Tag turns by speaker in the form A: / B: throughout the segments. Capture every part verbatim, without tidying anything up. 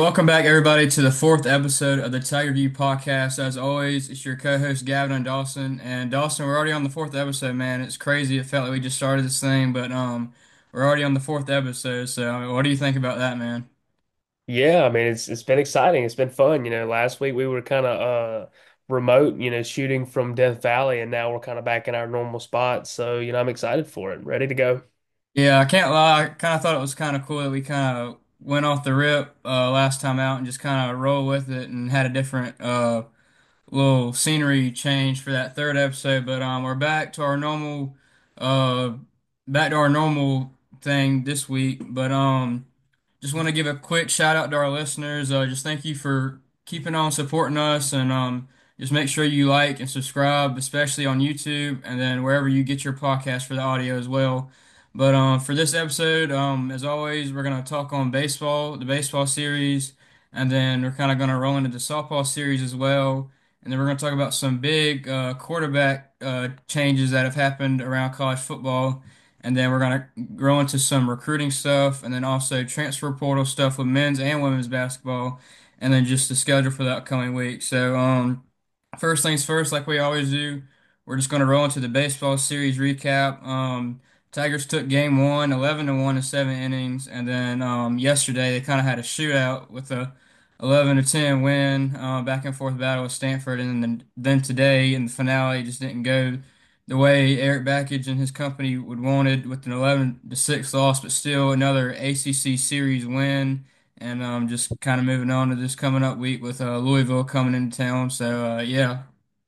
A: Welcome back, everybody, to the fourth episode of the Tiger View podcast. As always, it's your co-host Gavin and Dawson. And Dawson, we're already on the fourth episode, man. It's crazy. It felt like we just started this thing, but um, we're already on the fourth episode. So, I mean, what do you think about that, man?
B: Yeah, I mean it's it's been exciting. It's been fun. You know, last week we were kind of uh remote, you know, shooting from Death Valley, and now we're kind of back in our normal spot. So, you know, I'm excited for it, ready to go.
A: Yeah, I can't lie. I kind of thought it was kind of cool that we kind of went off the rip uh, last time out and just kind of roll with it and had a different uh little scenery change for that third episode, but um, we're back to our normal, uh, back to our normal thing this week. But um, just want to give a quick shout out to our listeners. Uh, just thank you for keeping on supporting us, and um, just make sure you like and subscribe, especially on YouTube, and then wherever you get your podcast for the audio as well. But um, for this episode, um, as always, we're gonna talk on baseball, the baseball series, and then we're kind of gonna roll into the softball series as well. And then we're going to talk about some big uh, quarterback uh, changes that have happened around college football. And then we're going to grow into some recruiting stuff and then also transfer portal stuff with men's and women's basketball. And then just the schedule for the upcoming week. So, um, first things first, like we always do, we're just going to roll into the baseball series recap. Um, Tigers took game one, eleven to one in seven innings. And then um, yesterday they kind of had a shootout with a eleven to ten win, uh, back and forth battle with Stanford, and then then today in the finale just didn't go the way Eric Backage and his company would wanted with an eleven to six loss, but still another A C C series win, and um, just kind of moving on to this coming up week with uh, Louisville coming into town. So uh, yeah.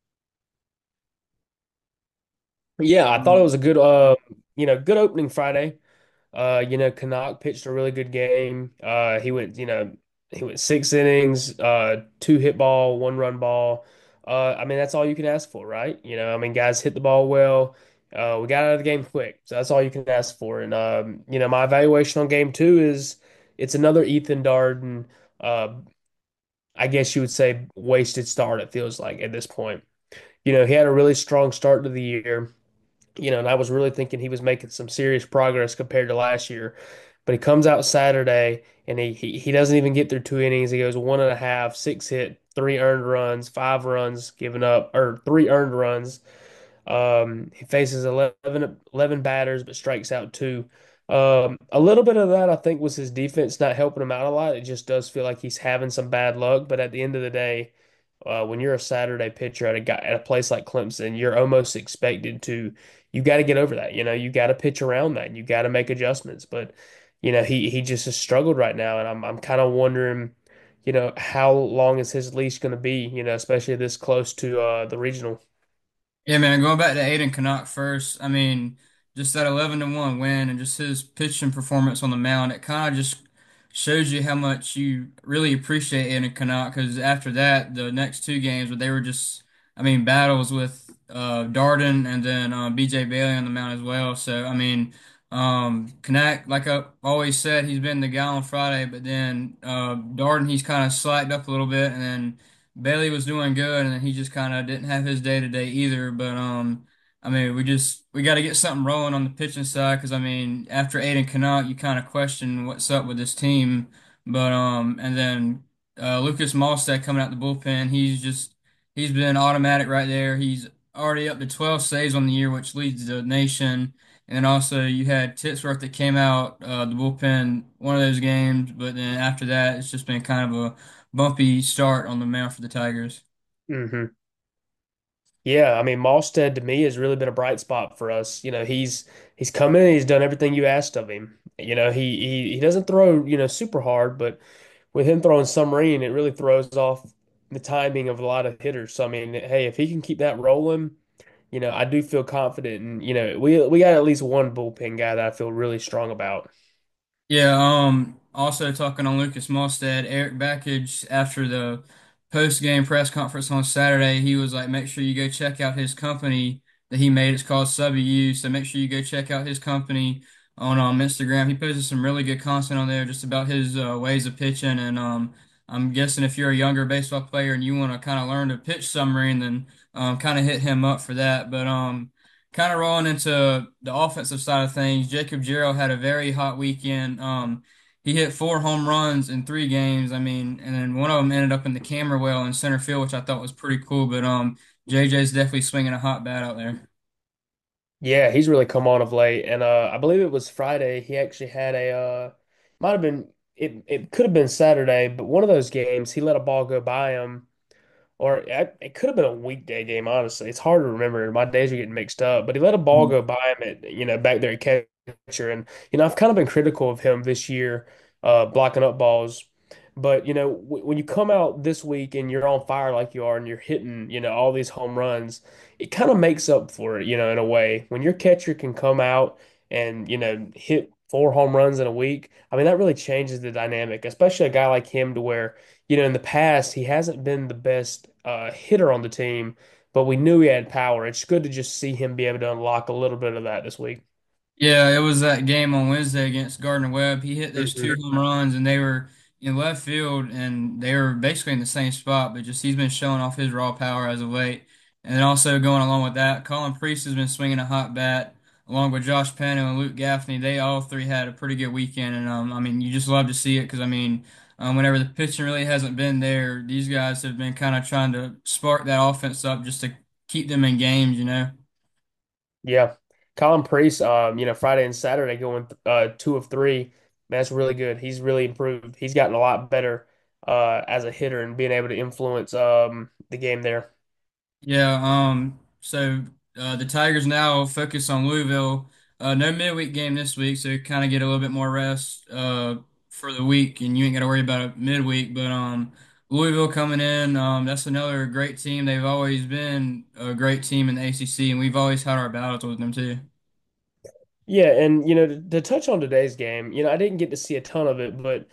B: Yeah, I thought it was a good uh, you know, good opening Friday. Uh, you know, Canuck pitched a really good game. Uh, he went, you know, he went six innings, uh, two hit ball, one run ball. Uh, I mean, that's all you can ask for, right? You know, I mean, guys hit the ball well. Uh, we got out of the game quick, so that's all you can ask for. And um, you know, my evaluation on game two is it's another Ethan Darden. Uh, I guess you would say wasted start. It feels like at this point. You know, he had a really strong start to the year, you know, and I was really thinking he was making some serious progress compared to last year. But he comes out Saturday and he he, he doesn't even get through two innings. He goes one and a half, six hit, three earned runs, five runs given up, or three earned runs. Um, he faces eleven, eleven batters, but strikes out two. Um, a little bit of that, I think, was his defense not helping him out a lot. It just does feel like he's having some bad luck. But at the end of the day, uh, when you're a Saturday pitcher at a guy at a place like Clemson, you're almost expected to. You got to get over that. You know, you got to pitch around that. You got to make adjustments. But you know, he he just has struggled right now, and I'm I'm kind of wondering, you know, how long is his leash going to be? You know, especially this close to uh, the regional.
A: Yeah, man, going back to Aiden Canuck first, I mean, just that eleven to one win and just his pitching performance on the mound, it kind of just shows you how much you really appreciate Aiden Canuck because after that, the next two games, where they were just, I mean, battles with uh, Darden and then uh, B J Bailey on the mound as well. So, I mean, um, Canuck, like I always said, he's been the guy on Friday, but then uh, Darden, he's kind of slacked up a little bit, and then Bailey was doing good, and then he just kind of didn't have his day to day either. But um, I mean, we just we got to get something rolling on the pitching side because I mean, after Aiden Canuck, you kind of question what's up with this team. But um, and then uh, Lucas Malstead coming out the bullpen, he's just he's been automatic right there. He's already up to twelve saves on the year, which leads the nation. And then also you had Titsworth that came out uh, the bullpen one of those games, but then after that, it's just been kind of a bumpy start on the mound for the Tigers.
B: Hmm. Yeah, I mean, Malstead to me has really been a bright spot for us. You know, he's he's come in and he's done everything you asked of him. You know, he he he doesn't throw, you know, super hard, but with him throwing submarine, it really throws off the timing of a lot of hitters. So I mean, hey, if he can keep that rolling, you know, I do feel confident, and you know, we we got at least one bullpen guy that I feel really strong about.
A: Yeah, um, also talking on Lucas Molstad, Eric Backage after the post-game press conference on Saturday, he was like, make sure you go check out his company that he made. It's called Sub U. So make sure you go check out his company on um, Instagram. He posted some really good content on there just about his uh, ways of pitching. And um, I'm guessing if you're a younger baseball player and you want to kind of learn to pitch submarine, then um, kind of hit him up for that. But um, kind of rolling into the offensive side of things, Jacob Jarrell had a very hot weekend. Um, he hit four home runs in three games. I mean, and then one of them ended up in the camera well in center field, which I thought was pretty cool. But um, J J's definitely swinging a hot bat out there.
B: Yeah, he's really come on of late, and uh, I believe it was Friday. He actually had a uh, might have been it. It could have been Saturday, but one of those games he let a ball go by him, or it, it could have been a weekday game. Honestly, it's hard to remember. My days are getting mixed up, but he let a ball go by him at you know back there at catcher, and you know I've kind of been critical of him this year, uh, blocking up balls. But you know w when you come out this week and you're on fire like you are, and you're hitting you know all these home runs, it kind of makes up for it. You know in a way, when your catcher can come out and you know hit four home runs in a week, I mean that really changes the dynamic, especially a guy like him to where you know, in the past, he hasn't been the best uh, hitter on the team, but we knew he had power. It's good to just see him be able to unlock a little bit of that this week.
A: Yeah, it was that game on Wednesday against Gardner Webb. He hit those two
B: Mhm.
A: home runs, and they were in left field, and they were basically in the same spot. But just he's been showing off his raw power as of late. And then also going along with that, Colin Priest has been swinging a hot bat, along with Josh Pano and Luke Gaffney. They all three had a pretty good weekend, and um, I mean, you just love to see it because I mean, um, whenever the pitching really hasn't been there, these guys have been kind of trying to spark that offense up just to keep them in games, you know.
B: Yeah. Colin Priest, um, you know, Friday and Saturday going uh, two of three. That's really good. He's really improved. He's gotten a lot better uh, as a hitter and being able to influence um, the game there.
A: Yeah, um, so uh, the Tigers now focus on Louisville. Uh, no midweek game this week, so kind of get a little bit more rest uh, for the week, and you ain't got to worry about it midweek. But um, Louisville coming in, um, that's another great team. They've always been a great team in the A C C, and we've always had our battles with them too.
B: Yeah, and you know, to, to touch on today's game, you know, I didn't get to see a ton of it, but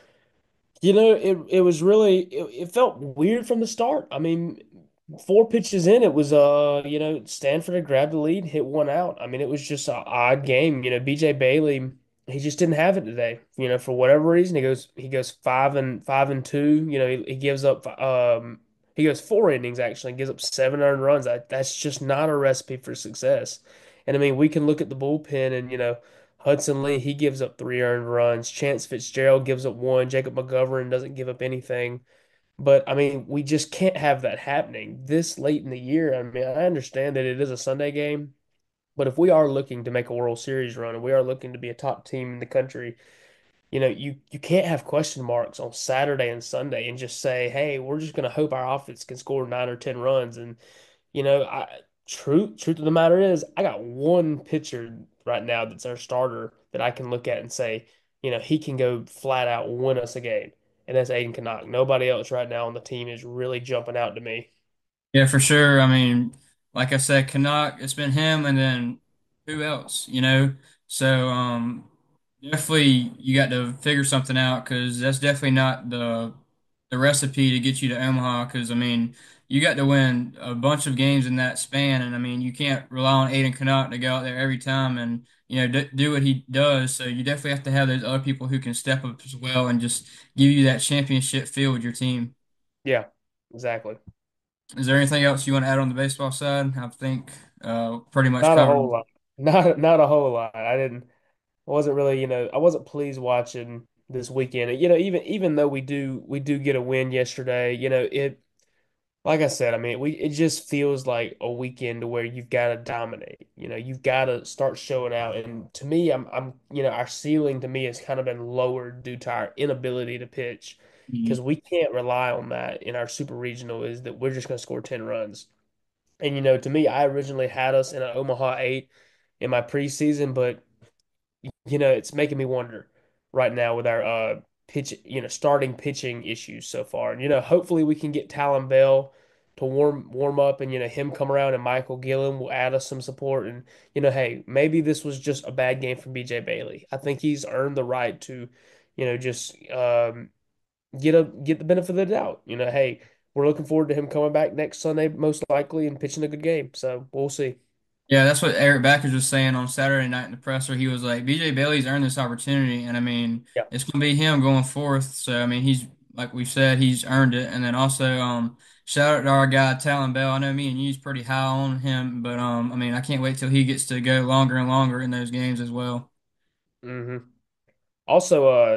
B: you know, it it was really it, it felt weird from the start. I mean, four pitches in, it was uh, you know, Stanford had grabbed the lead, hit one out. I mean, it was just an odd game. You know, B J Bailey, he just didn't have it today. You know, for whatever reason, he goes he goes five and five and two. You know, he, he gives up um he goes four innings actually, and gives up seven earned runs. That that's just not a recipe for success. And I mean, we can look at the bullpen and you know. Hudson Lee, he gives up three earned runs. Chance Fitzgerald gives up one. Jacob McGovern doesn't give up anything. But I mean, we just can't have that happening this late in the year. I mean, I understand that it is a Sunday game, but if we are looking to make a World Series run and we are looking to be a top team in the country, you know, you you can't have question marks on Saturday and Sunday and just say, "Hey, we're just going to hope our offense can score nine or ten runs." And you know, I truth truth of the matter is, I got one pitcher right now that's our starter that I can look at and say, you know, he can go flat out win us a game, and that's Aiden Canuck. Nobody else right now on the team is really jumping out to me.
A: Yeah, for sure. I mean, like I said, Canuck, it's been him and then who else, you know? So, um, definitely you got to figure something out because that's definitely not the the recipe to get you to Omaha. Because I mean, you got to win a bunch of games in that span, and I mean, you can't rely on Aiden Canuck to go out there every time and you know d do what he does. So you definitely have to have those other people who can step up as well and just give you that championship feel with your team.
B: Yeah, exactly.
A: Is there anything else you want to add on the baseball side? I think uh, pretty much
B: Not a
A: covered.
B: whole lot. Not not a whole lot. I didn't. I wasn't really, you know, I wasn't pleased watching this weekend. You know, even even though we do we do get a win yesterday, you know, it like I said, I mean, we it just feels like a weekend where you've got to dominate. You know, you've got to start showing out. And to me, I'm I'm you know, our ceiling to me has kind of been lowered due to our inability to pitch because
A: Mhm.
B: we can't rely on that in our super regional is that we're just going to score ten runs. And you know, to me, I originally had us in an Omaha eight in my preseason, but you know, it's making me wonder right now with our uh pitch, you know, starting pitching issues so far. And you know, hopefully we can get Talon Bell to warm warm up and you know him come around and Michael Gillen will add us some support and you know, hey, maybe this was just a bad game from B J Bailey. I think he's earned the right to, you know, just um get a get the benefit of the doubt. You know, hey, we're looking forward to him coming back next Sunday most likely and pitching a good game. So we'll see.
A: Yeah, that's what Eric Backers was saying on Saturday night in the presser. He was like, B J Bailey's earned this opportunity, and I mean,
B: Yeah.
A: it's going to be him going forth. So, I mean, he's, like we said, he's earned it. And then also, um, shout out to our guy, Talon Bell. I know me and you's pretty high on him, but, um, I mean, I can't wait till he gets to go longer and longer in those games as well.
B: hmm Also, uh,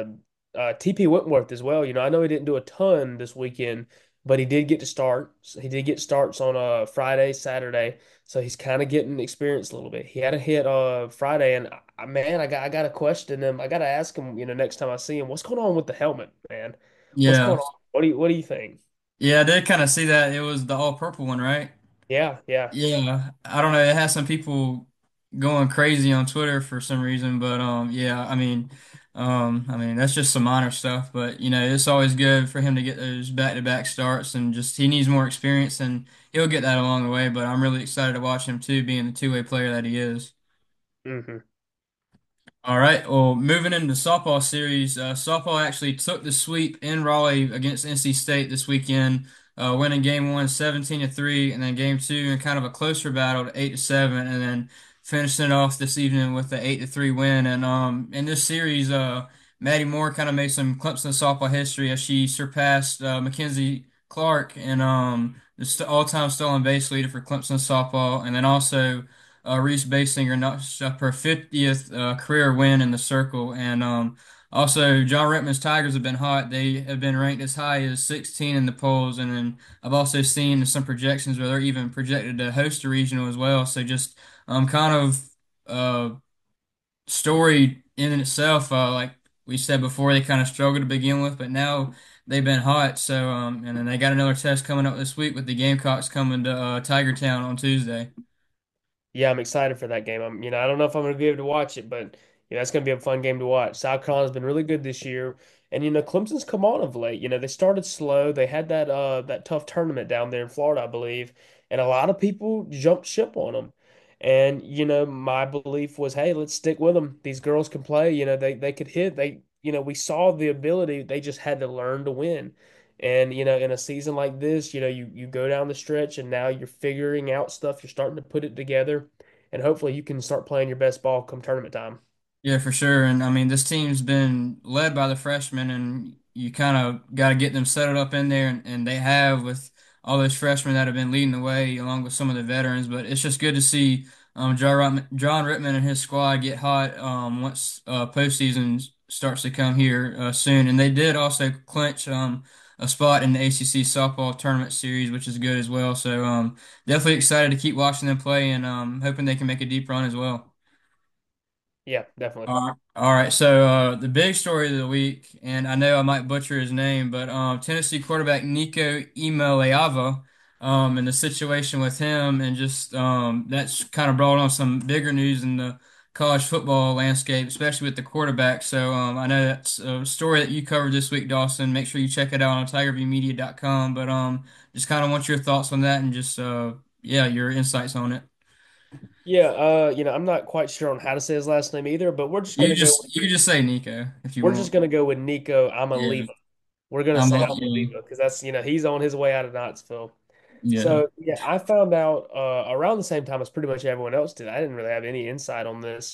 B: uh, T P Whitworth as well. You know, I know he didn't do a ton this weekend, but he did get to start. He did get starts on uh, Friday, Saturday, so he's kind of getting experience a little bit. He had a hit uh Friday, and I, man, I got I got to question him. I got to ask him. You know, next time I see him, what's going on with the helmet, man? What's
A: Yeah.
B: going on? What do you What do you think?
A: Yeah, I did kind of see that. It was the all purple one, right?
B: Yeah, yeah.
A: Yeah, I don't know. It has some people going crazy on Twitter for some reason, but um, yeah, I mean, um, I mean that's just some minor stuff, but you know, it's always good for him to get those back-to-back starts, and just he needs more experience, and he'll get that along the way. But I'm really excited to watch him too, being the two-way player that he is.
B: Hmm.
A: All right. Well, moving into the softball series, uh, softball actually took the sweep in Raleigh against N C State this weekend, uh, winning game one seventeen to three, and then game two in kind of a closer battle to eight to seven, and then finishing it off this evening with the eight to three win. And um, in this series, uh, Maddie Moore kind of made some Clemson softball history as she surpassed uh, Mackenzie Clark and um, the st all-time stolen base leader for Clemson softball, and then also uh, Reese Basinger notched up her fiftieth uh, career win in the circle. And um, also, John Rittman's Tigers have been hot. They have been ranked as high as sixteen in the polls. And then I've also seen some projections where they're even projected to host a regional as well. So just um, kind of uh, story in itself. Uh, like we said before, they kind of struggled to begin with, but now they've been hot. So, um, and then they got another test coming up this week with the Gamecocks coming to uh, Tiger Town on Tuesday.
B: Yeah, I'm excited for that game. I'm, you know, I don't know if I'm going to be able to watch it, but you know, it's going to be a fun game to watch. South Carolina's been really good this year, and you know, Clemson's come on of late. You know, they started slow. They had that uh that tough tournament down there in Florida, I believe, and a lot of people jumped ship on them. And you know, my belief was, hey, let's stick with them. These girls can play. You know, they they could hit. They, you know, we saw the ability. They just had to learn to win. And you know, in a season like this, you know, you you go down the stretch and now you're figuring out stuff, you're starting to put it together, and hopefully you can start playing your best ball come tournament time.
A: Yeah, for sure. And I mean, this team's been led by the freshmen, and you kind of got to get them settled up in there, and, and they have with all those freshmen that have been leading the way, along with some of the veterans. But it's just good to see um, John Rittman, John Rittman and his squad get hot um, once uh, postseason starts to come here uh, soon. And they did also clinch um, a spot in the A C C softball tournament series, which is good as well. So um, definitely excited to keep watching them play, and um, hoping they can make a deep run as well.
B: Yeah, definitely.
A: All right. All right. So uh, the big story of the week, and I know I might butcher his name, but um, Tennessee quarterback Nico Imaleava, um, and the situation with him, and just um, that's kind of brought on some bigger news in the college football landscape, especially with the quarterback. So um, I know that's a story that you covered this week, Dawson. Make sure you check it out on tiger view media dot com. But um, just kind of want your thoughts on that, and just uh, yeah, your insights on it.
B: Yeah, uh, you know, I'm not quite sure on how to say his last name either, but we're just
A: You
B: gonna go
A: just you can just say Nico if you
B: we're just
A: want.
B: gonna go with Nico
A: Yeah.
B: Amaliva. We're gonna
A: I'm
B: say
A: not, yeah.
B: Amaliva because that's, you know, he's on his way out of Knoxville.
A: Yeah.
B: So yeah, I found out uh, around the same time as pretty much everyone else did. I didn't really have any insight on this.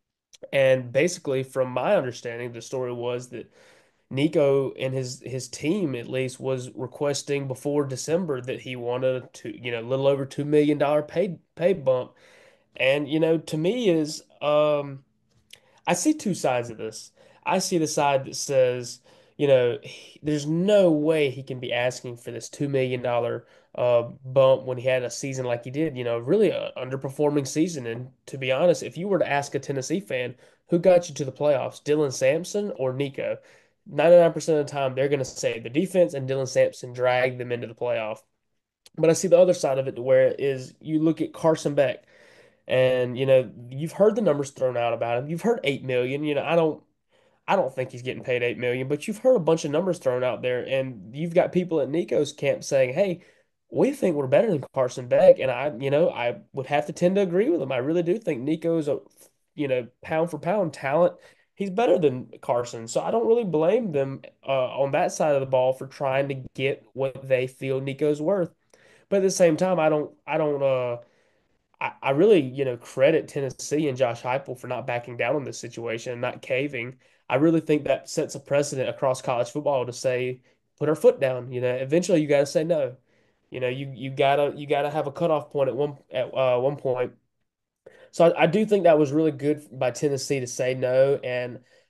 B: And basically, from my understanding, the story was that Nico and his his team at least was requesting before December that he wanted to, you know, a little over two million dollar pay pay bump. And you know, to me is um I see two sides of this. I see the side that says, you know, he- there's no way he can be asking for this two million dollar uh, bump when he had a season like he did, you know, really a underperforming season. And to be honest, if you were to ask a Tennessee fan who got you to the playoffs, Dylan Sampson or Nico, ninety-nine percent of the time they're going to say the defense and Dylan Sampson dragged them into the playoff. But I see the other side of it where it is you look at Carson Beck. And you know, you've heard the numbers thrown out about him. You've heard eight million. You know, I don't I don't think he's getting paid eight million, but you've heard a bunch of numbers thrown out there, and you've got people at Nico's camp saying, "Hey, we think we're better than Carson Beck," and I, you know, I would have to tend to agree with him. I really do think Nico's a, you know, pound for pound talent. He's better than Carson, so I don't really blame them uh, on that side of the ball for trying to get what they feel Nico's worth. But at the same time, I don't, I don't, uh, I, I really, you know, credit Tennessee and Josh Heupel for not backing down on this situation and not caving. I really think that sets a precedent across college football to say, put our foot down. You know, eventually you got to say no. You know, you you gotta you gotta have a cutoff point at one at uh, one point. So I, I do think that was really good by Tennessee to say no. And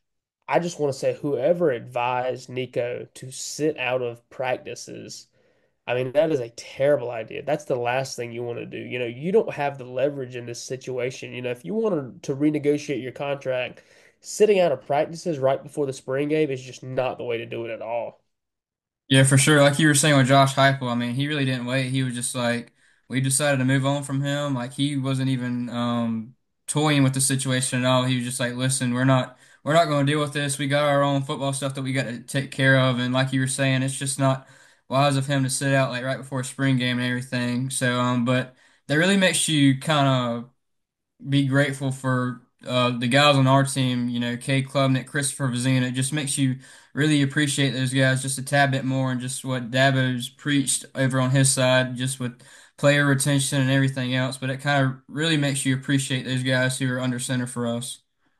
B: I just want to say whoever advised Nico to sit out of practices, I mean, that is a terrible idea. That's the last thing you want to do. You know, you don't have the leverage in this situation. You know, if you want to, to renegotiate your contract, sitting out of practices right before the spring game is just not the way to do it at all.
A: Yeah, for sure. Like you were saying with Josh Heupel, I mean, he really didn't wait. He was just like, we decided to move on from him. Like he wasn't even um toying with the situation at all. He was just like, listen, we're not we're not going to deal with this. We got our own football stuff that we got to take care of. And like you were saying, it's just not wise of him to sit out like right before a spring game and everything. So, um, but that really makes you kind of be grateful for uh, the guys on our team, you know, Cade Klubnik, Christopher Vazina. It just makes you really appreciate those guys just a tad bit more and just what Dabo's preached over on his side, just with player retention and everything else. But it kind of really makes you appreciate those guys who are under center for us.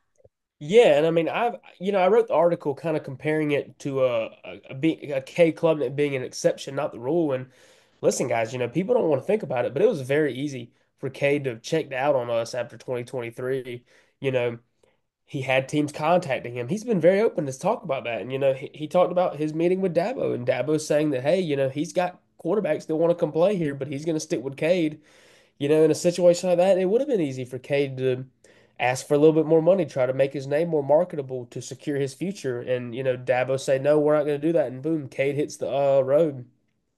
B: Yeah, and I mean, I've you know, I wrote the article kind of comparing it to a a, a, be, a K Klubnik being an exception, not the rule. And listen, guys, you know, people don't want to think about it, but it was very easy for Cade to have checked out on us after twenty twenty-three. You know, he had teams contacting him. He's been very open to talk about that. And, you know, he, he talked about his meeting with Dabo, and Dabo saying that, hey, you know, he's got quarterbacks that want to come play here, but he's going to stick with Cade. You know, in a situation like that, it would have been easy for Cade to ask for a little bit more money, try to make his name more marketable to secure his future. And, you know, Dabo say, no, we're not going to do that. And boom, Cade hits the uh, road.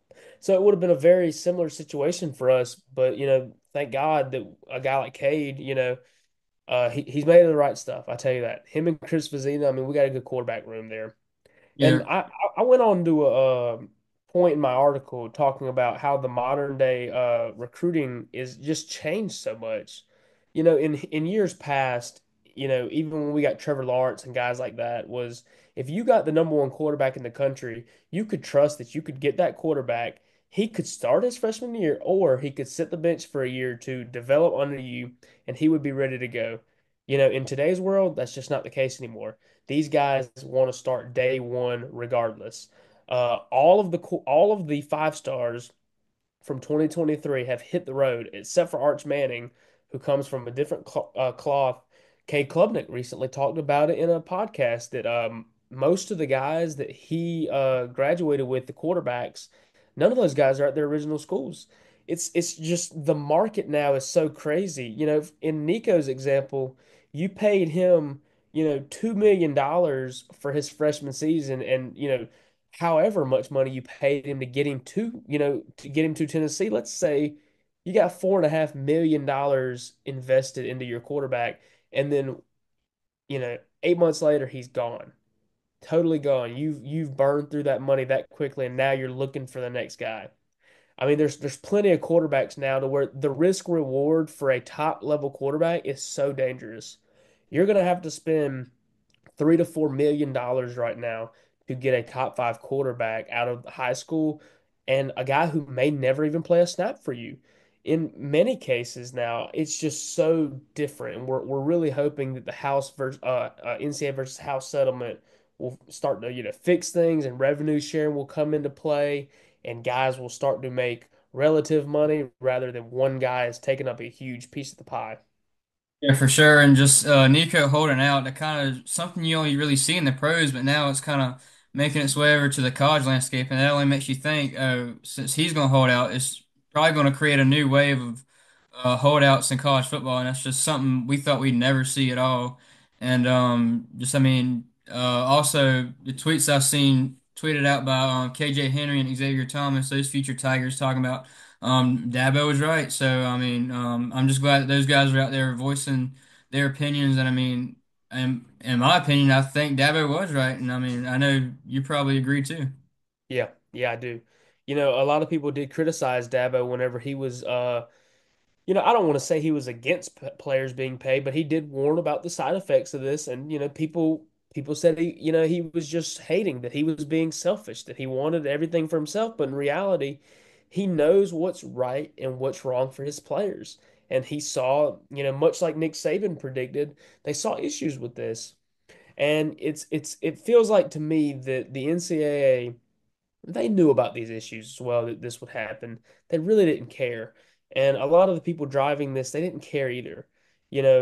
B: So it would have been a very similar situation for us. But, you know, thank God that a guy like Cade, you know, uh, he, he's made of the right stuff. I tell you that. Him and Chris Vazina, I mean, we got a good quarterback room there. And
A: Yeah.
B: I, I went on to a, uh point in my article talking about how the modern day uh, recruiting is just changed so much. You know, in in years past, you know, even when we got Trevor Lawrence and guys like that, was if you got the number one quarterback in the country, you could trust that you could get that quarterback. He could start his freshman year, or he could sit the bench for a year to develop under you, and he would be ready to go. You know, in today's world, that's just not the case anymore. These guys want to start day one regardless. Uh, all of the all of the five stars from twenty twenty-three have hit the road, except for Arch Manning, who comes from a different cl uh, cloth. Cade Klubnik recently talked about it in a podcast that um, most of the guys that he uh, graduated with, the quarterbacks, none of those guys are at their original schools. It's it's just the market now is so crazy. You know, in Nico's example, you paid him, you know, two million dollars for his freshman season, and you know however much money you paid him to get him to, you know, to get him to Tennessee. Let's say you got four and a half million dollars invested into your quarterback, and then, you know, eight months later he's gone. Totally gone. You've you've burned through that money that quickly, and now you're looking for the next guy. I mean, there's there's plenty of quarterbacks now to where the risk reward for a top level quarterback is so dangerous. You're gonna have to spend three to four million dollars right now to get a top five quarterback out of high school and a guy who may never even play a snap for you. In many cases now, it's just so different, and we're we're really hoping that the House versus uh, uh, N C A A versus House settlement will start to you know fix things, and revenue sharing will come into play, and guys will start to make relative money rather than one guy is taking up a huge piece of the pie.
A: Yeah, for sure. And just uh, Nico holding out, that kind of something you only really see in the pros, but now it's kind of making its way over to the college landscape. And that only makes you think, oh, since he's going to hold out, it's probably going to create a new wave of uh, holdouts in college football. And that's just something we thought we'd never see at all. And um, just, I mean, uh, also the tweets I've seen tweeted out by um, K J Henry and Xavier Thomas, those future Tigers, talking about um, Dabo was right. So, I mean, um, I'm just glad that those guys are out there voicing their opinions. And I mean, in, in my opinion, I think Dabo was right. And I mean, I know you probably agree too.
B: Yeah, yeah, I do. You know, a lot of people did criticize Dabo whenever he was, uh, you know, I don't want to say he was against p players being paid, but he did warn about the side effects of this, and you know, people people said he, you know, he was just hating that he was being selfish, that he wanted everything for himself, but in reality, he knows what's right and what's wrong for his players, and he saw, you know, much like Nick Saban predicted, they saw issues with this, and it's it's it feels like to me that the N C double A they knew about these issues as well, that this would happen. They really didn't care. And a lot of the people driving this, they didn't care either. You know,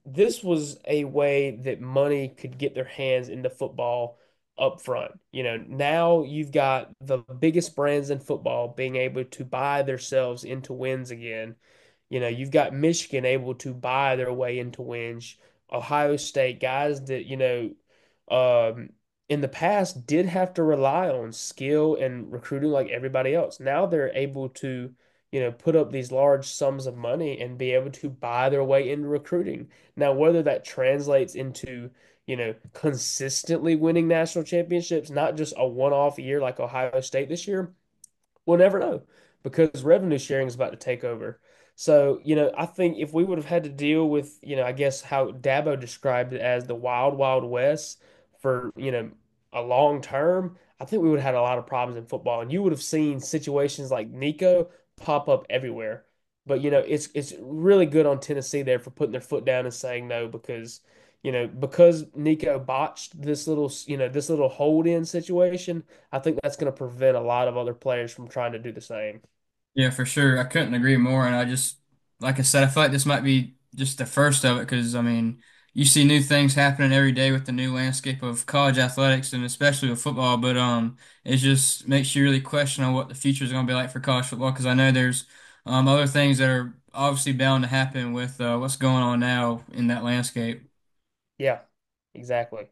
B: this was a way that money could get their hands into football up front. You know, now you've got the biggest brands in football being able to buy themselves into wins again. You know, you've got Michigan able to buy their way into wins. Ohio State, guys that, you know, um, in the past did have to rely on skill and recruiting like everybody else. Now they're able to, you know, put up these large sums of money and be able to buy their way into recruiting. Now, whether that translates into, you know, consistently winning national championships, not just a one-off year like Ohio State this year, we'll never know because revenue sharing is about to take over. So, you know, I think if we would have had to deal with, you know, I guess how Dabo described it as the wild, wild west for, you know, a long term, I think we would have had a lot of problems in football. And you would have seen situations like Nico pop up everywhere. But, you know, it's it's really good on Tennessee there for putting their foot down and saying no because, you know, because Nico botched this little, you know, this little hold in situation. I think that's going to prevent a lot of other players from trying to do the same.
A: Yeah, for sure. I couldn't agree more. And I just, like I said, I feel like this might be just the first of it because, I mean, you see new things happening every day with the new landscape of college athletics and especially with football. But um, it just makes you really question on what the future is going to be like for college football because I know there's um other things that are obviously bound to happen with uh, what's going on now in that landscape.
B: Yeah, exactly.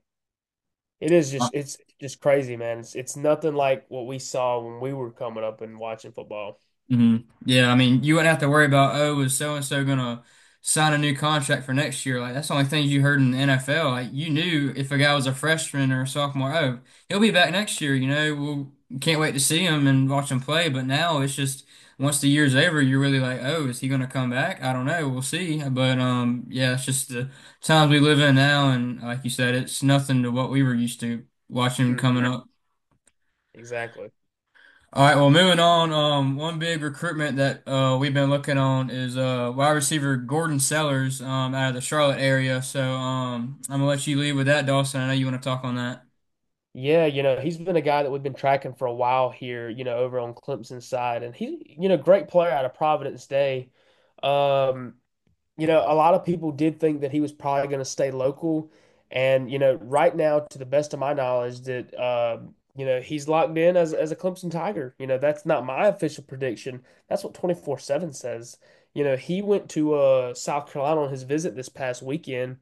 B: It is just it's just crazy, man. It's it's nothing like what we saw when we were coming up and watching football.
A: hmm Yeah, I mean, you wouldn't have to worry about, oh, is so and so gonna sign a new contract for next year? Like that's the only thing you heard in the N F L. Like you knew if a guy was a freshman or a sophomore, oh, he'll be back next year. You know, we'll can't wait to see him and watch him play. But now it's just once the year's over, you're really like, oh, is he gonna come back? I don't know. We'll see. But um, yeah, it's just the times we live in now, and like you said, it's nothing to what we were used to watching coming
B: Hmm.
A: up.
B: Exactly.
A: All right, well, moving on. Um, one big recruitment that uh we've been looking on is uh wide receiver Gordon Sellers um out of the Charlotte area. So um I'm gonna let you lead with that, Dawson. I know you want to talk on that.
B: Yeah, you know, he's been a guy that we've been tracking for a while here, you know, over on Clemson's side. And he, you know, great player out of Providence Day. Um, you know, a lot of people did think that he was probably going to stay local. And, you know, right now, to the best of my knowledge, that, um, you know, he's locked in as, as a Clemson Tiger. You know, that's not my official prediction. That's what twenty-four seven says. You know, he went to uh, South Carolina on his visit this past weekend.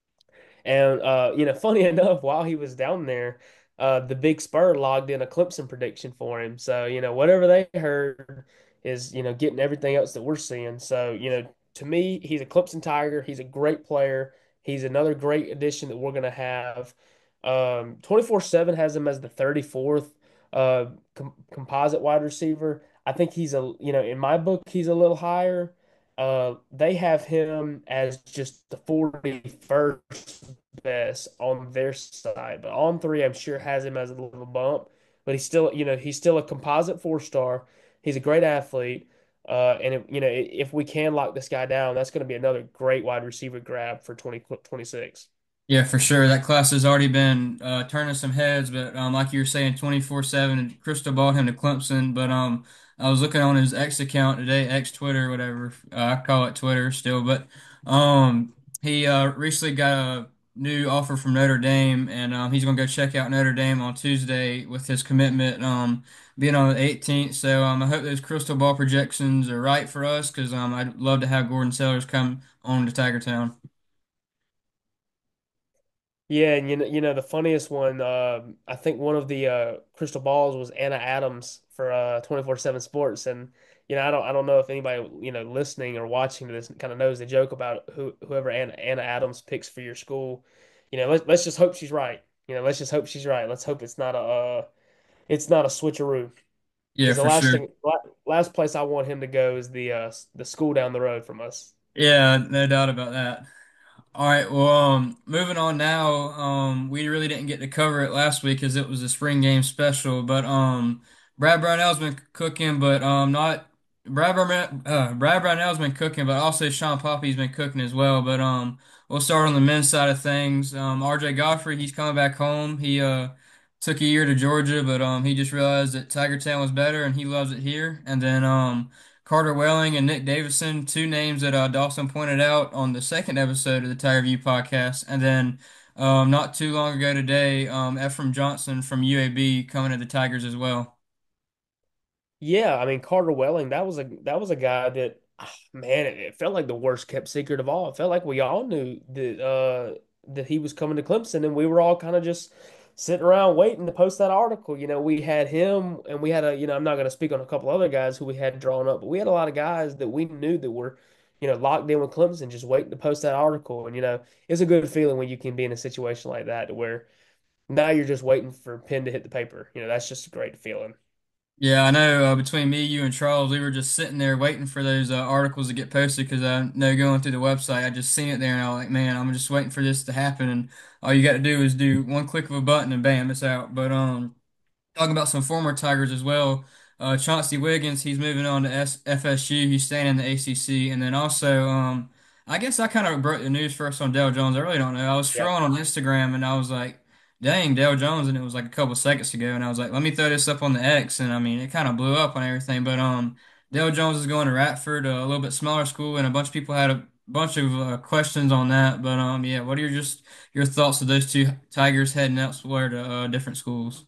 B: And uh, you know, funny enough, while he was down there, uh, the Big Spur logged in a Clemson prediction for him. So, you know, whatever they heard is, you know, getting everything else that we're seeing. So, you know, to me, he's a Clemson Tiger. He's a great player. He's another great addition that we're gonna have. Um, twenty-four seven has him as the thirty-fourth uh com composite wide receiver. I think he's a, you know, in my book, he's a little higher. Uh, they have him as just the forty-first best on their side, but on three, I'm sure has him as a little bump. But he's still, you know, he's still a composite four star. He's a great athlete. Uh, and if, you know, if we can lock this guy down, that's going to be another great wide receiver grab for twenty twenty-six.
A: Yeah, for sure. That class has already been uh, turning some heads, but um, like you were saying, twenty-four seven, Crystal balled him to Clemson. But um, I was looking on his X account today, X Twitter, whatever. Uh, I call it Twitter still, but um, he uh, recently got a new offer from Notre Dame, and um, he's going to go check out Notre Dame on Tuesday with his commitment um, being on the eighteenth. So um, I hope those crystal ball projections are right for us because um, I'd love to have Gordon Sellers come on to Tiger Town.
B: Yeah, and you know, you know the funniest one, uh, I think one of the uh, crystal balls was Anna Adams for uh, twenty-four seven Sports, and you know I don't I don't know if anybody you know listening or watching to this kind of knows the joke about who whoever Anna, Anna Adams picks for your school. You know, let's let's just hope she's right. You know, let's just hope she's right. Let's hope it's not a uh, it's not a switcheroo.
A: Yeah,
B: Because the
A: for
B: last
A: sure.
B: thing, la- last place I want him to go is the uh, the school down the road from us.
A: Yeah, no doubt about that. All right, well, um, moving on now. Um, we really didn't get to cover it last week because it was a spring game special. But um, Brad Brownell's been cooking, but um, not Brad Brown, uh, Brad Brownell's been cooking, but also Sean Poppy's been cooking as well. But um, we'll start on the men's side of things. Um, R J Godfrey, he's coming back home. He uh took a year to Georgia, but um, he just realized that Tiger Town was better, and he loves it here. And then um. Carter Welling and Nick Davison, two names that uh, Dawson pointed out on the second episode of the Tiger View podcast. And then um, not too long ago today, um, Ephraim Johnson from U A B coming to the Tigers as well.
B: Yeah, I mean Carter Welling, that was a that was a guy that ah, man, it, it felt like the worst kept secret of all. It felt like we all knew that uh that he was coming to Clemson and we were all kind of just sitting around waiting to post that article. You know, we had him and we had a, you know, I'm not going to speak on a couple other guys who we had drawn up, but we had a lot of guys that we knew that were, you know, locked in with Clemson just waiting to post that article. And you know, it's a good feeling when you can be in a situation like that to where now you're just waiting for pen to hit the paper. You know, that's just a great feeling.
A: Yeah, I know. Uh, between me, you, and Charles, we were just sitting there waiting for those uh, articles to get posted because I know going through the website, I just seen it there, and I was like, man, I'm just waiting for this to happen, and all you got to do is do one click of a button, and bam, it's out. But um, talking about some former Tigers as well. Uh, Chauncey Wiggins, he's moving on to S F S U. He's staying in the A C C, and then also, um, I guess I kind of broke the news first on Dale Jones. I really don't know. I was
B: Yeah.
A: scrolling on Instagram, and I was like, "Dang, Dale Jones!" And it was like a couple seconds ago, and I was like, "Let me throw this up on the X," and I mean, it kind of blew up on everything. But um, Dale Jones is going to Radford, a little bit smaller school, and a bunch of people had a bunch of uh, questions on that. But um, yeah, what are your just your thoughts of those two Tigers heading elsewhere to uh, different schools?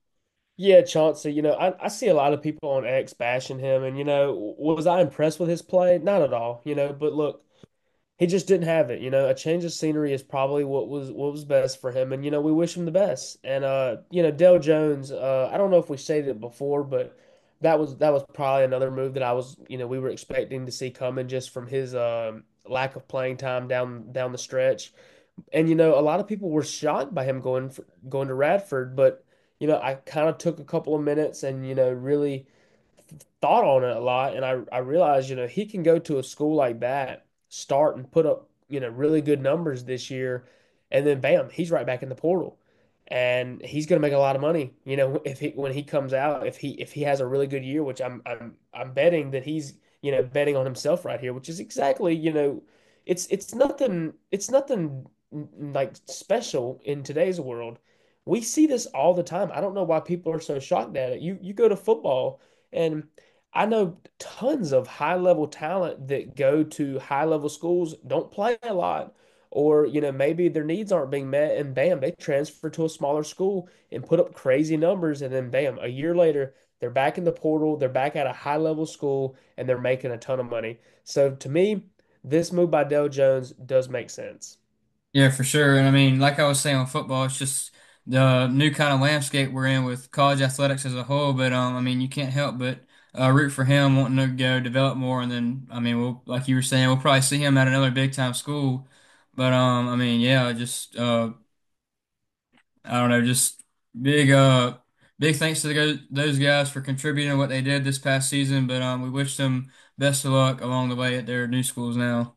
B: Yeah, Chauncey, you know, I, I see a lot of people on X bashing him, and you know, was I impressed with his play? Not at all, you know, but look, he just didn't have it. You know, a change of scenery is probably what was what was best for him, and you know, we wish him the best. And uh, you know, Dale Jones, uh, I don't know if we stated it before, but that was that was probably another move that I was, you know, we were expecting to see coming just from his um lack of playing time down down the stretch. And you know, a lot of people were shocked by him going for, going to Radford, but you know, I kind of took a couple of minutes and you know, really thought on it a lot, and I I realized, you know, he can go to a school like that, start and put up, you know, really good numbers this year, and then bam, he's right back in the portal. And he's going to make a lot of money, you know, if he when he comes out, if he if he has a really good year, which I'm I'm I'm betting that he's, you know, betting on himself right here, which is exactly, you know, it's it's nothing it's nothing like special in today's world. We see this all the time. I don't know why people are so shocked at it. You you go to football and I know tons of high level talent that go to high level schools, don't play a lot, or you know, maybe their needs aren't being met, and bam, they transfer to a smaller school and put up crazy numbers, and then bam, a year later, they're back in the portal, they're back at a high level school, and they're making a ton of money. So to me, this move by Dale Jones does make sense.
A: Yeah, for sure. And I mean, like I was saying on football, it's just the new kind of landscape we're in with college athletics as a whole. But um, I mean, you can't help but uh, root for him wanting to go develop more. And then, I mean, we'll like you were saying, we'll probably see him at another big time school. But um, I mean, yeah, just uh, I don't know, just big uh, big thanks to the, go- those guys for contributing what they did this past season. But um, we wish them best of luck along the way at their new schools now.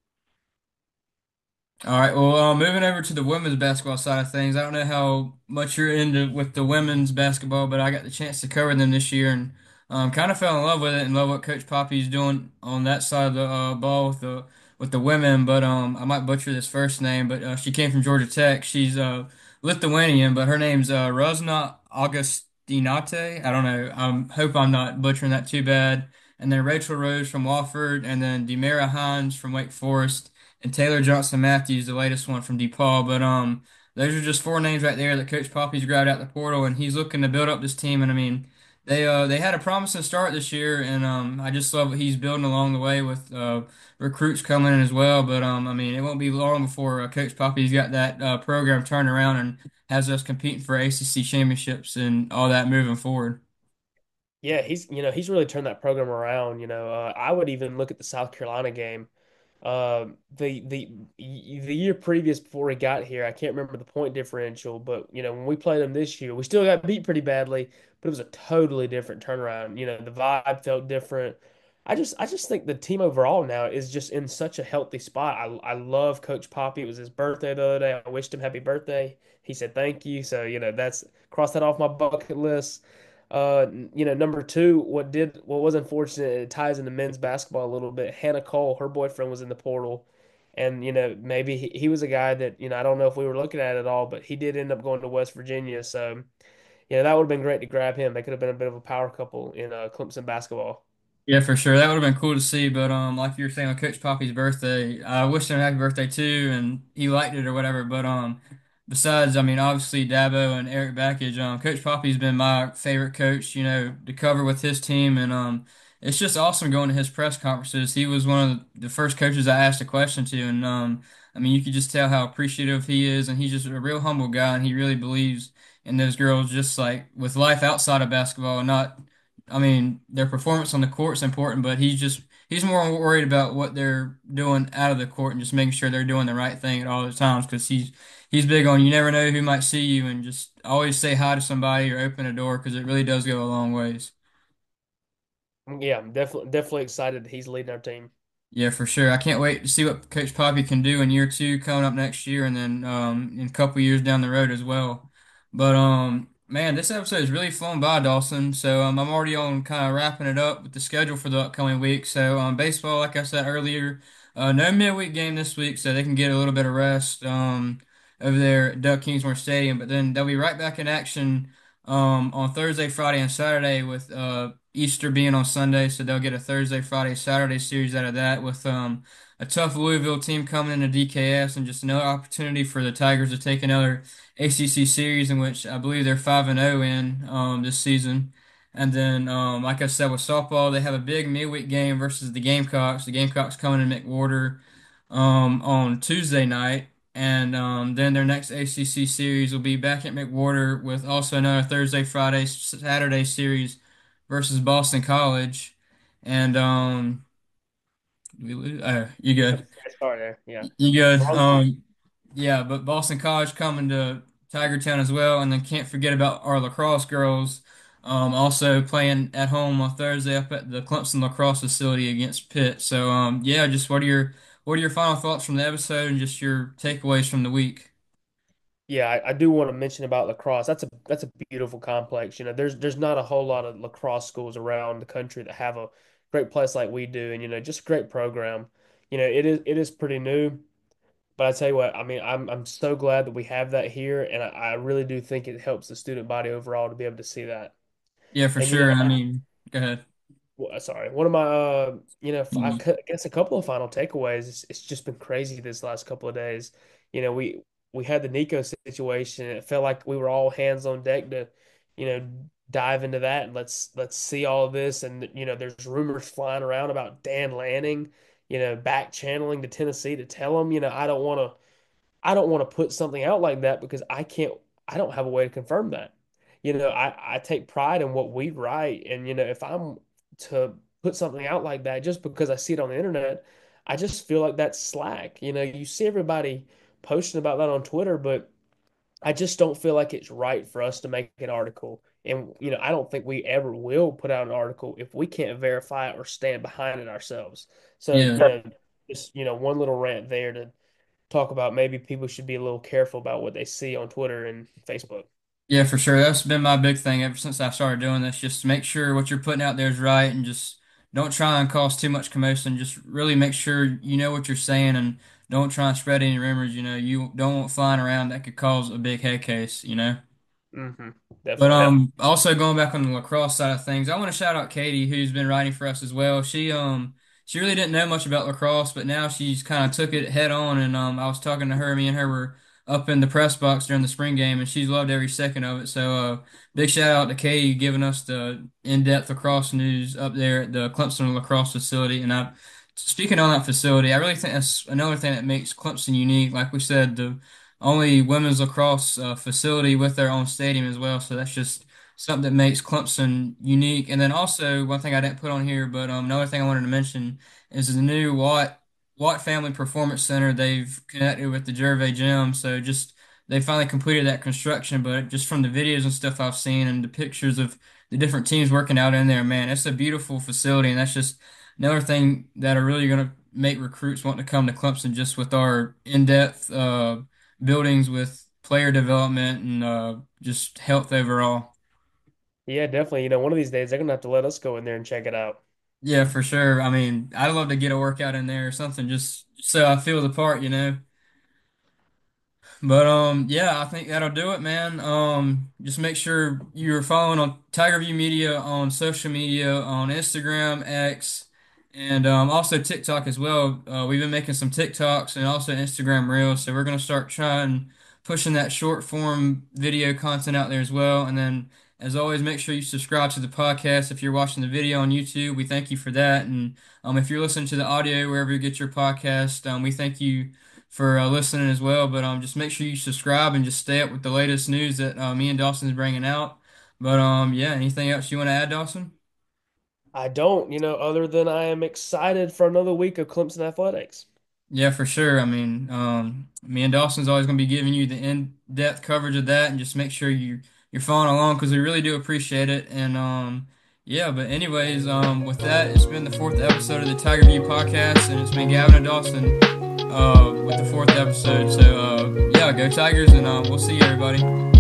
A: All right. Well, uh, moving over to the women's basketball side of things, I don't know how much you're into with the women's basketball, but I got the chance to cover them this year and um, kind of fell in love with it and love what Coach Poppy's doing on that side of the uh, ball with the with the women. But um, I might butcher this first name, but uh, she came from Georgia Tech. She's uh, Lithuanian, but her name's uh, Rosna Augustinate. I don't know. I hope I'm not butchering that too bad. And then Rachel Rose from Wofford, and then Demira Hines from Wake Forest and Taylor Johnson Matthews, the latest one from DePaul. But um, those are just four names right there that Coach Poppy's grabbed out the portal, and he's looking to build up this team. And I mean, they uh they had a promising start this year, and um, I just love what he's building along the way with uh recruits coming in as well. But um, I mean, it won't be long before uh, Coach Poppy's got that uh, program turned around and has us competing for A C C championships and all that moving forward.
B: Yeah, he's you know he's really turned that program around. You know, uh, I would even look at the South Carolina game. Um, the the the year previous before he got here, I can't remember the point differential, but you know when we played him this year, we still got beat pretty badly, but it was a totally different turnaround. You know, the vibe felt different. I just I just think the team overall now is just in such a healthy spot. I I love Coach Poppy. It was his birthday the other day. I wished him happy birthday. He said thank you. So, you know, that's cross that off my bucket list. Uh, you know, number two, what did what was unfortunate, it ties into men's basketball a little bit. Hannah Cole, her boyfriend was in the portal, and you know maybe he, he was a guy that you know I don't know if we were looking at it all, but he did end up going to West Virginia. So you know that would have been great to grab him. They could have been a bit of a power couple in uh, Clemson basketball.
A: Yeah, for sure. That would have been cool to see. But um, like you were saying, on Coach Poppy's birthday, I wished him a happy birthday too, and he liked it or whatever. But um, besides, I mean, obviously Dabo and Eric Backage, um, Coach Poppy's been my favorite coach. You know, to cover with his team, and um, it's just awesome going to his press conferences. He was one of the first coaches I asked a question to, and um, I mean, you could just tell how appreciative he is, and he's just a real humble guy, and he really believes in those girls, just like with life outside of basketball, not. I mean, their performance on the court is important, but he's just he's more worried about what they're doing out of the court and just making sure they're doing the right thing at all the times because he's he's big on you never know who might see you and just always say hi to somebody or open a door because it really does go a long ways.
B: Yeah, I'm definitely definitely excited that he's leading our team.
A: Yeah, for sure. I can't wait to see what Coach Poppy can do in year two coming up next year and then um, in a couple years down the road as well. But um, man, this episode is really flown by, Dawson. So um, I'm already on kind of wrapping it up with the schedule for the upcoming week. So um, baseball, like I said earlier, uh, no midweek game this week, so they can get a little bit of rest um, over there at Doug Kingsmore Stadium. But then they'll be right back in action um, on Thursday, Friday, and Saturday with uh, Easter being on Sunday, so they'll get a Thursday, Friday, Saturday series out of that with um, a tough Louisville team coming into D K S and just another opportunity for the Tigers to take another A C C series in which I believe they're five and oh in um, this season. And then, um, like I said, with softball, they have a big midweek game versus the Gamecocks. The Gamecocks coming to McWhorter um, on Tuesday night. And um, then their next A C C series will be back at McWhorter with also another Thursday, Friday, Saturday series versus Boston College. And um, we lose? Oh, you good?
B: Start there. Yeah.
A: You good?
B: Well,
A: Um, yeah, but Boston College coming to Tiger Town as well, and then can't forget about our lacrosse girls. Um, also playing at home on Thursday up at the Clemson lacrosse facility against Pitt. So um, yeah, just what are your what are your final thoughts from the episode and just your takeaways from the week?
B: yeah, I, I do want to mention about lacrosse. That's a that's a beautiful complex. You know, there's there's not a whole lot of lacrosse schools around the country that have a great place like we do, and you know, just a great program. You know, it is it is pretty new, but I tell you what, I mean, I'm I'm so glad that we have that here, and I, I really do think it helps the student body overall to be able to see that.
A: Yeah, for
B: And you know,
A: sure. And I mean, go ahead.
B: well, sorry, one of my uh, you know, I cou- guess a couple of final takeaways. It's, it's just been crazy this last couple of days. You know, we we had the Nico situation. It felt like we were all hands on deck to, you know, dive into that and let's let's see all of this. And you know, there's rumors flying around about Dan Lanning, you know, back channeling to Tennessee to tell them, you know, I don't want to. I don't want to put something out like that because I can't, I don't have a way to confirm that. You know, I, I take pride in what we write. And, you know, if I'm to put something out like that just because I see it on the internet, I just feel like that's slack. You know, you see everybody posting about that on Twitter, but I just don't feel like it's right for us to make an article. And, you know, I don't think we ever will put out an article if we can't verify it or stand behind it ourselves. So,
A: Yeah.
B: you know, just, you know, one little rant there to talk about maybe people should be a little careful about what they see on Twitter and Facebook.
A: Yeah, for sure. That's been my big thing ever since I started doing this. Just make sure what you're putting out there is right and just don't try and cause too much commotion. Just really make sure you know what you're saying and don't try and spread any rumors, you know, you don't want flying around that could cause a big head case, you know?
B: Hmm.
A: But
B: Definitely.
A: um, also going back on the lacrosse side of things, I want to shout out Katie, who's been writing for us as well. She um she really didn't know much about lacrosse, but now she's kind of took it head on. And um, I was talking to her. Me and her were up in the press box during the spring game, and she's loved every second of it. So uh, big shout out to Katie giving us the in-depth lacrosse news up there at the Clemson lacrosse facility. And I, speaking on that facility, I really think that's another thing that makes Clemson unique. Like we said, the only women's lacrosse uh, facility with their own stadium as well. So that's just something that makes Clemson unique. And then also one thing I didn't put on here, but um, another thing I wanted to mention is the new Watt Watt Family Performance Center. They've connected with the Gervais Gym, so just they finally completed that construction. But just from the videos and stuff I've seen and the pictures of the different teams working out in there, man, it's a beautiful facility, and that's just another thing that are really going to make recruits want to come to Clemson just with our in-depth uh, buildings with player development and uh, just health overall.
B: Yeah, definitely. You know, one of these days they're gonna have to let us go in there and check it out.
A: Yeah, for sure. I mean, I'd love to get a workout in there or something just so I feel the part, you know. But um, yeah, I think that'll do it, man. Um, just make sure you're following on Tiger View Media on social media on Instagram, X, and um, also TikTok as well. Uh, we've been making some TikToks and also Instagram Reels, so we're gonna start trying pushing that short form video content out there as well. And then, as always, make sure you subscribe to the podcast if you're watching the video on YouTube. We thank you for that, and um, if you're listening to the audio wherever you get your podcast, um, we thank you for uh, listening as well. But um, just make sure you subscribe and just stay up with the latest news that uh, me and Dawson's bringing out. But um, yeah, anything else you want to add, Dawson?
B: I don't, you know, other than I am excited for another week of Clemson athletics.
A: Yeah, for sure. I mean, um, me and Dawson's always going to be giving you the in-depth coverage of that, and just make sure you you're following along because we really do appreciate it. And um, yeah, but anyways, um, with that, it's been the fourth episode of the Tiger View podcast, and it's been Gavin and Dawson uh with the fourth episode. So uh, yeah, go Tigers, and uh, we'll see you everybody.